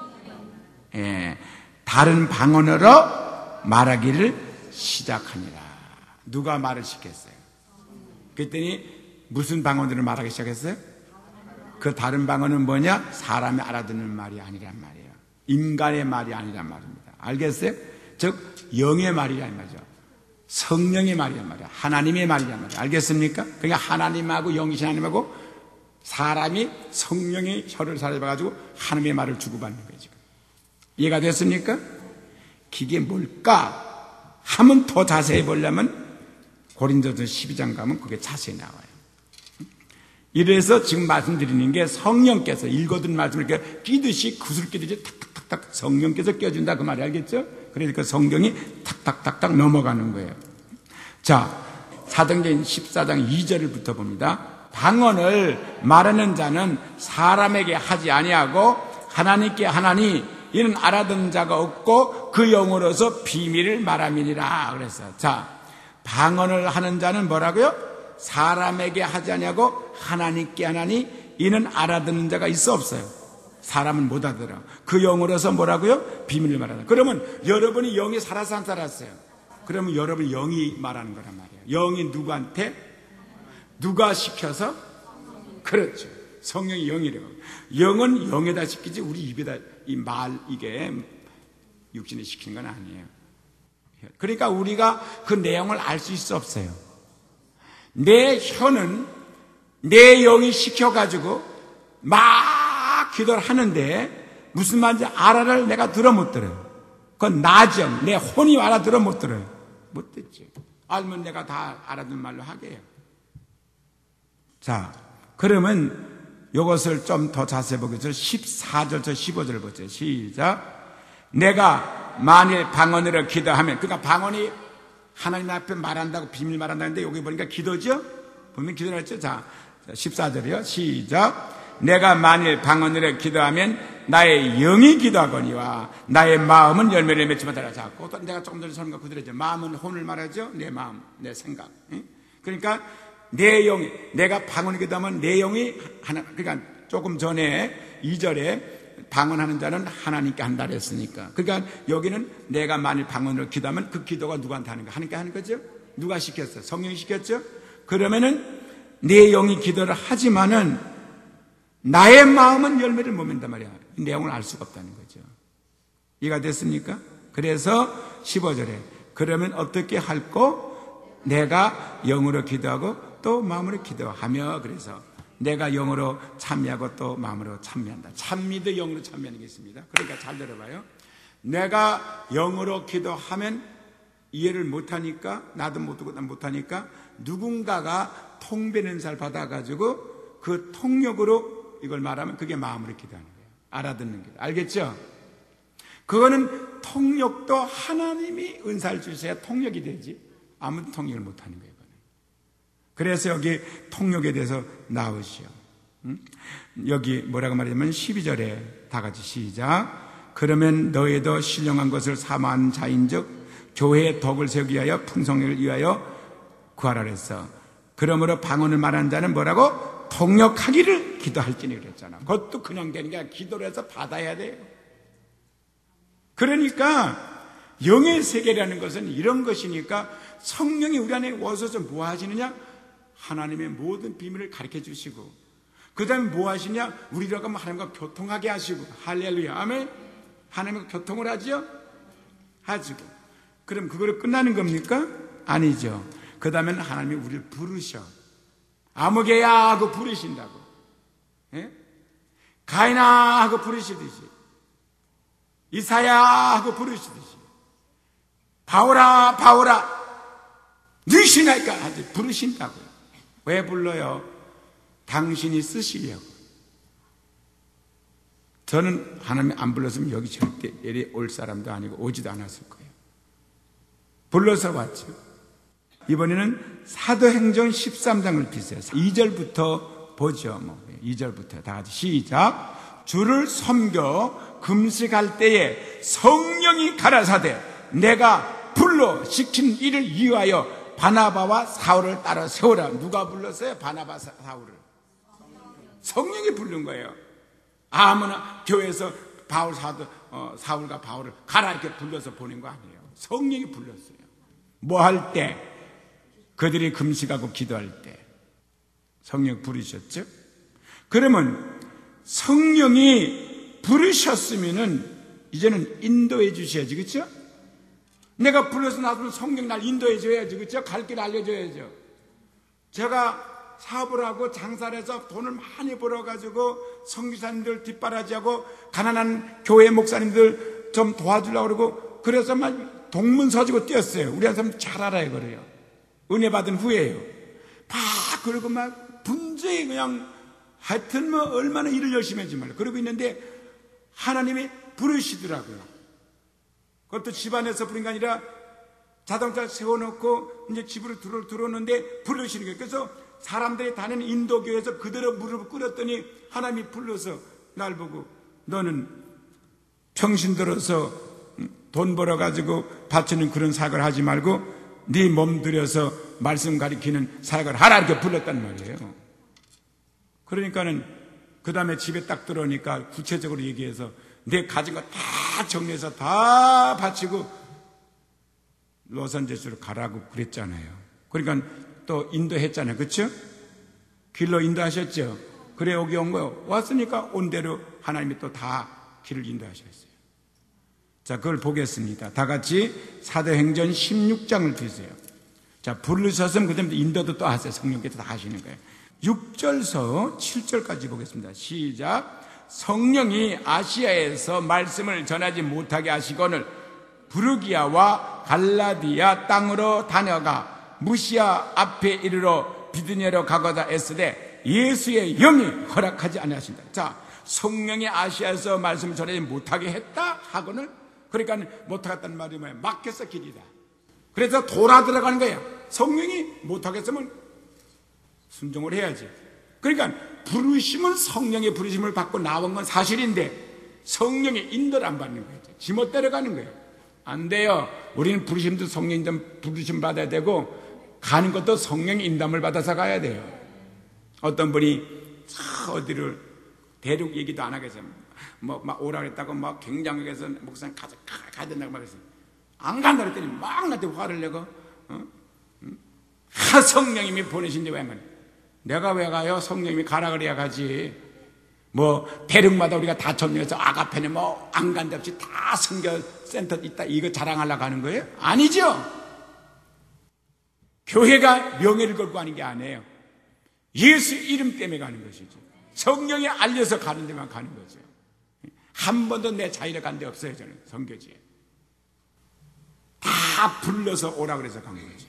다른 방언으로 말하기를 시작하니라. 누가 말을 시켰어요? 그랬더니 무슨 방언으로 말하기 시작했어요? 그 다른 방언은 뭐냐? 사람이 알아듣는 말이 아니란 말이에요. 인간의 말이 아니란 말입니다. 알겠어요? 즉 영의 말이란 말이죠. 성령의 말이란 말이야. 하나님의 말이란 말이야. 알겠습니까? 그러니까 하나님하고 영이신 하나님하고 사람이 성령의 혀를 사로잡아가지고 하나님의 말을 주고받는 거예요. 지금 이해가 됐습니까? 그게 뭘까 하면 더 자세히 보려면 고린도서 12장 가면 그게 자세히 나와요. 이래서 지금 말씀드리는 게 성령께서 읽어둔 말씀을 이렇게 끼듯이 구슬 끼듯이 탁탁탁 탁탁 성령께서 껴준다 그 말이 알겠죠? 그래서 그 성경이 탁탁탁탁 넘어가는 거예요. 자, 사도행전 14장 2절부터 봅니다. 방언을 말하는 자는 사람에게 하지 아니하고 하나님께 하나니 이는 알아듣는 자가 없고 그 영으로서 비밀을 말함이니라 그랬어요. 자, 방언을 하는 자는 뭐라고요? 사람에게 하지 아니하고 하나님께 하나니 이는 알아듣는 자가 있어 없어요? 사람은 못 알아들어. 그 영으로서 뭐라고요? 비밀을 말한다. 그러면 여러분이 영이 살아서 안 살았어요? 그러면 여러분 영이 말하는 거란 말이에요. 영이 누구한테? 누가 시켜서? 그렇죠. 성령이 영이래요. 영은 영에다 시키지 우리 입에다 이 말 이게 육신에 시키는 건 아니에요. 그러니까 우리가 그 내용을 알 수 있어 없어요? 내 혀는 내 영이 시켜가지고 막 기도를 하는데 무슨 말인지 알아를 내가 들어 못 들어요. 그건 나정, 내 혼이 알아들어 못 들어요. 못 듣지. 알면 내가 다 알아듣는 말로 하게 해요. 자, 그러면 이것을 좀 더 자세히 보겠습니다. 14절부터 15절을 보죠. 시작. 내가 만일 방언으로 기도하면, 그러니까 방언이 하나님 앞에 말한다고 비밀 말한다는데 여기 보니까 기도죠? 보면 기도를 했죠? 자, 14절이요. 시작. 내가 만일 방언으로 기도하면 나의 영이 기도하거니와 나의 마음은 열매를 맺지 못하라. 자, 그것도 내가 조금 전에 설명한 그대로죠. 마음은 혼을 말하죠? 내 마음, 내 생각. 그러니까 내 영이, 내가 방언을 기도하면 내 영이 하나, 그러니까 조금 전에 2절에 방언하는 자는 하나님께 한다 그랬으니까. 그러니까 여기는 내가 만일 방언으로 기도하면 그 기도가 누구한테 하는 거야? 하나님께 하는 거죠? 누가 시켰어? 성령이 시켰죠? 그러면은 내 영이 기도를 하지만은 나의 마음은 열매를 못 맺는단 말이야. 이 내용을 알 수가 없다는 거죠. 이해가 됐습니까? 그래서 15절에 그러면 어떻게 할꼬? 내가 영으로 기도하고 또 마음으로 기도하며, 그래서 내가 영으로 참여하고 또 마음으로 참여한다. 참미도 영으로 참여하는 게 있습니다. 그러니까 잘 들어봐요. 내가 영으로 기도하면 이해를 못하니까, 나도 못하고 난 못하니까 누군가가 통변 은사를 받아가지고 그 통역으로 이걸 말하면 그게 마음으로 기도하는 거예요. 알아듣는 게. 알겠죠? 그거는 통역도 하나님이 은사를 주셔야 통역이 되지 아무도 통역을 못하는 거예요. 그래서 여기 통역에 대해서 나오시오. 여기 뭐라고 말하냐면 12절에 다 같이 시작. 그러면 너희도 신령한 것을 사모하는 자인즉 교회의 덕을 세우기 위하여 풍성을 위하여 구하라 그랬어. 그러므로 방언을 말하는 자는 뭐라고? 통역하기를 기도할지니 그랬잖아. 그것도 그냥 되는 게 아니라 기도를 해서 받아야 돼요. 그러니까 영의 세계라는 것은 이런 것이니까 성령이 우리 안에 와서 뭐 하시느냐? 하나님의 모든 비밀을 가르쳐 주시고, 그 다음에 뭐 하시냐? 우리라고 하면 하나님과 교통하게 하시고, 할렐루야, 아멘. 하나님과 교통을 하죠? 하시고. 그럼 그거로 끝나는 겁니까? 아니죠. 그 다음에는 하나님이 우리를 부르셔. 아무개야 하고 부르신다고. 예? 가인아 하고 부르시듯이, 이사야 하고 부르시듯이, 바울아 바울아 누구시나이까 하지 부르신다고요. 왜 불러요? 당신이 쓰시려고. 저는 하나님 안 불렀으면 여기 절대 이리 올 사람도 아니고 오지도 않았을 거예요. 불러서 왔죠. 이번에는 사도행전 13장을 비세요. 2절부터 보죠. 2절부터 다 같이 시작. 주를 섬겨 금식할 때에 성령이 가라사대 내가 불러 시킨 일을 이유하여 바나바와 사울을 따라 세우라. 누가 불렀어요? 바나바 사울을. 성령이 부른 거예요. 아무나 교회에서 사울과 바울을 가라 이렇게 불러서 보낸 거 아니에요. 성령이 불렀어요. 뭐 할 때? 그들이 금식하고 기도할 때 성령 부르셨죠? 그러면 성령이 부르셨으면은 이제는 인도해 주셔야지, 그렇죠? 내가 불러서 나서면 성령 날 인도해 줘야지, 그렇죠? 갈 길 알려줘야죠. 제가 사업을 하고 장사를 해서 돈을 많이 벌어가지고 선교사님들 뒷바라지하고 가난한 교회 목사님들 좀 도와주려고 그러고 그래서 막 동문서지고 뛰었어요. 우리 한 사람 잘 알아요, 그래요. 은혜 받은 후에요. 막 그러고 막 분주히 그냥 하여튼 뭐 얼마나 일을 열심히 했지 말이야. 그러고 있는데 하나님이 부르시더라고요. 그것도 집안에서 부른 게 아니라 자동차 세워놓고 이제 집으로 들어오는데 부르시는 거예요. 그래서 사람들이 다니는 인도교에서 그대로 무릎을 꿇었더니 하나님이 불러서 날 보고 너는 평신 들어서 돈 벌어가지고 바치는 그런 사역을 하지 말고 네 몸 들여서 말씀 가리키는 사역을 하라 이렇게 불렀단 말이에요. 그러니까는 그 다음에 집에 딱 들어오니까 구체적으로 얘기해서 내 가진 거 다 정리해서 다 바치고 로산제스로 가라고 그랬잖아요. 그러니까 또 인도했잖아요. 그렇죠? 길로 인도하셨죠? 그래 여기 온 거요. 왔으니까 온 대로 하나님이 또 다 길을 인도하셨어요. 자, 그걸 보겠습니다. 다 같이 사도행전 16장을 펴세요. 자, 부르셨으면 그 다음에 인도도 또 하세요. 성령께서 다 하시는 거예요. 6절서 7절까지 보겠습니다. 시작. 성령이 아시아에서 말씀을 전하지 못하게 하시거늘 부르기아와 갈라디아 땅으로 다녀가 무시아 앞에 이르러 비두니아로 가고자 애쓰되 예수의 영이 허락하지 아니하신다. 자, 성령이 아시아에서 말씀을 전하지 못하게 했다 하고는 그러니까 못하겠다는 말이 뭐예요? 막혀서 길이다. 그래서 돌아 들어가는 거예요. 성령이 못하겠으면 순종을 해야지. 그러니까 부르심은 성령의 부르심을 받고 나온 건 사실인데 성령의 인도를 안 받는 거예요. 지멋대로 가는 거예요. 안 돼요. 우리는 부르심도 성령 부르심 받아야 되고 가는 것도 성령의 인담을 받아서 가야 돼요. 어떤 분이 어디를 대륙 얘기도 안 하겠어요. 막 오라 그랬다고 막 굉장하게 해서 목사님 가야 된다고 막 했어요. 안 간다 그랬더니 막 나한테 화를 내고 성령님이 보내신데 왜 안 가냐. 내가 왜 가요? 성령님이 가라 그래야 가지. 뭐 대륙마다 우리가 다 점령해서 아가페네 뭐 안 간 데 없이 다 선교센터 있다 이거 자랑하려고 하는 거예요? 아니죠. 교회가 명예를 걸고 하는 게 아니에요. 예수 이름 때문에 가는 것이죠. 성령이 알려서 가는 데만 가는 거죠. 한 번도 내 자유를 간 데 없어요. 저는 선교지에 다 불러서 오라 그래서 간 거지.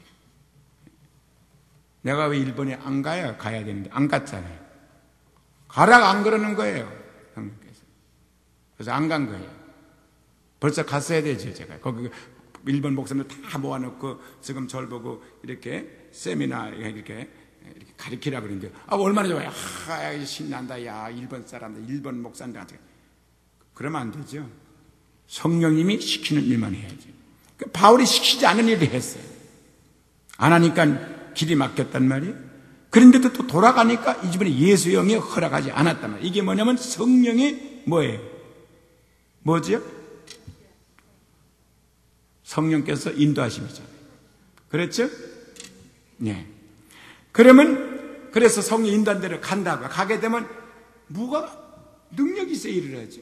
내가 왜 일본에 안 가요? 가야 되는데 안 갔잖아요. 가라고 안 그러는 거예요. 성령께서. 그래서 안 간 거예요. 벌써 갔어야 되죠. 제가 거기 일본 목사님들 다 모아놓고 지금 저를 보고 이렇게 세미나 이렇게 가르치라 그러는데 얼마나 좋아요. 신난다. 야 일본 사람들 일본 목사님들한테 그러면 안 되죠. 성령님이 시키는 일만 해야지. 바울이 시키지 않은 일을 했어요. 안 하니까 길이 막혔단 말이에요. 그런데도 또 돌아가니까 이 집안에 예수 영이 허락하지 않았단 말이에요. 이게 뭐냐면 성령이 뭐예요? 뭐죠? 성령께서 인도하심이잖아요. 그렇죠? 네. 그러면 그래서 성령 인도한 대로 간다고 가게 되면 뭐가 능력이 있어야 일을 하죠.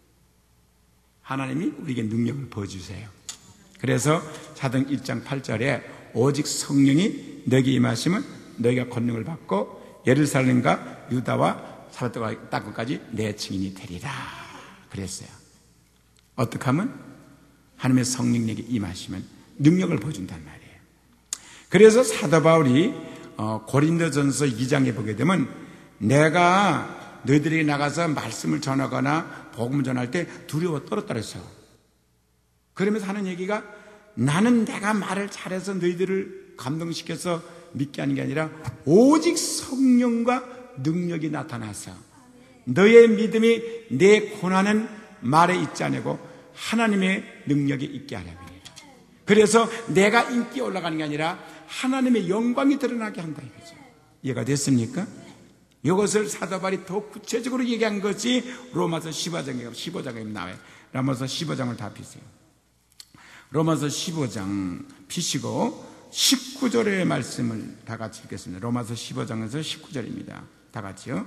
하나님이 우리에게 능력을 부어주세요. 그래서 사도행 1장 8절에 오직 성령이 너에게 임하시면 너희가 권능을 받고 예루살렘과 유다와 사마리아 땅끝까지 내 증인이 되리라 그랬어요. 어떻게 하면 하나님의 성령에게 임하시면 능력을 보여준단 말이에요. 그래서 사도 바울이 고린도전서 2장에 보게 되면 내가 너희들이 나가서 말씀을 전하거나 복음을 전할 때 두려워 떨었다 그랬어요. 그러면서 하는 얘기가 나는 내가 말을 잘해서 너희들을 감동시켜서 믿게 하는 게 아니라 오직 성령과 능력이 나타나서 너의 믿음이 내 고난은 말에 있지 않고 하나님의 능력이 있게 하려고 해요. 그래서 내가 인기 올라가는 게 아니라 하나님의 영광이 드러나게 한다 이거죠. 이해가 됐습니까? 이것을 사도 바울이 더 구체적으로 얘기한 것이 로마서 15장에 나와요. 로마서 15장을 다 피세요. 로마서 15장 피시고 19절의 말씀을 다 같이 읽겠습니다. 로마서 15장에서 19절입니다. 다 같이요.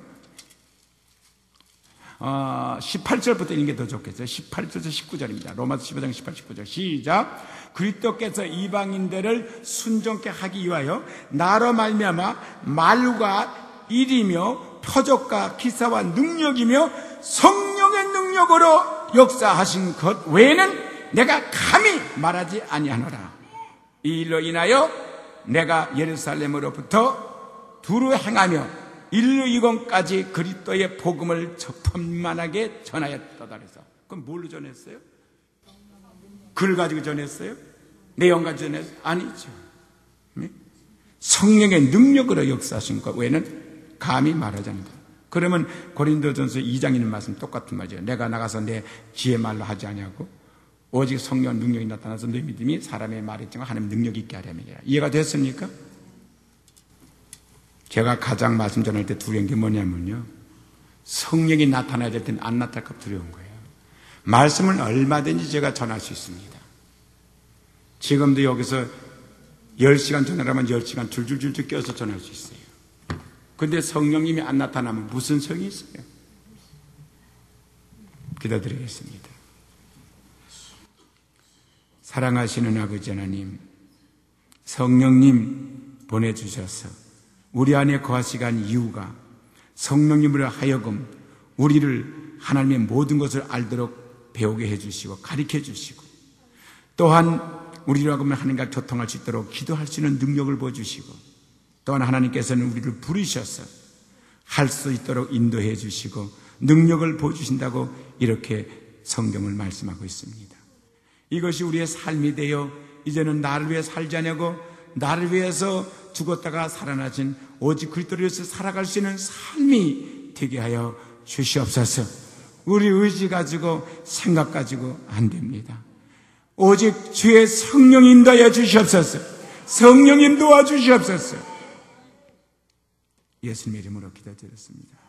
18절부터 읽는 게 더 좋겠어요. 18절에서 19절입니다. 로마서 15장 18, 19절 시작. 그리스도께서 이방인들을 순종케 하기 위하여 나로 말미암아 말과 일이며 표적과 기사와 능력이며 성령의 능력으로 역사하신 것 외에는 내가 감히 말하지 아니하노라. 이 일로 인하여 내가 예루살렘으로부터 두루 행하며 인류 이공까지 그리스도의 복음을 천만하게 전하였다 그래서 그럼 뭘로 전했어요? 글 가지고 전했어요? 내용 가지고 전했어요? 아니죠. 성령의 능력으로 역사하신 것 외에는 감히 말하지 않는다. 그러면 고린도전서 2장 있는 말씀 똑같은 말이에요. 내가 나가서 내 지혜 말로 하지 아니하고 오직 성령 능력이 나타나서 너희 믿음이 사람의 말에 있지만 하나님 능력이 있게 하려면이라. 이해가 됐습니까? 제가 가장 말씀 전할 때 두려운 게 뭐냐면요, 성령이 나타나야 될 때는 안 나타날까 두려운 거예요. 말씀은 얼마든지 제가 전할 수 있습니다. 지금도 여기서 10시간 전하라면 10시간 줄줄줄줄 껴서 전할 수 있어요. 근데 성령님이 안 나타나면 무슨 성이 있어요? 기도드리겠습니다. 사랑하시는 아버지 하나님, 성령님 보내주셔서 우리 안에 거하시게 한 이유가 성령님으로 하여금 우리를 하나님의 모든 것을 알도록 배우게 해주시고 가르쳐 주시고 또한 우리로 하여금 하나님과 교통할 수 있도록 기도할 수 있는 능력을 보여주시고 또한 하나님께서는 우리를 부르셔서 할 수 있도록 인도해 주시고 능력을 보여주신다고 이렇게 성경을 말씀하고 있습니다. 이것이 우리의 삶이 되어 이제는 나를 위해 살지 않냐고 나를 위해서 죽었다가 살아나신 오직 그리스도를 위해서 살아갈 수 있는 삶이 되게 하여 주시옵소서. 우리 의지 가지고 생각 가지고 안 됩니다. 오직 주의 성령 인도하여 주시옵소서. 성령님 도와주시옵소서. 예수님의 이름으로 기도드렸습니다.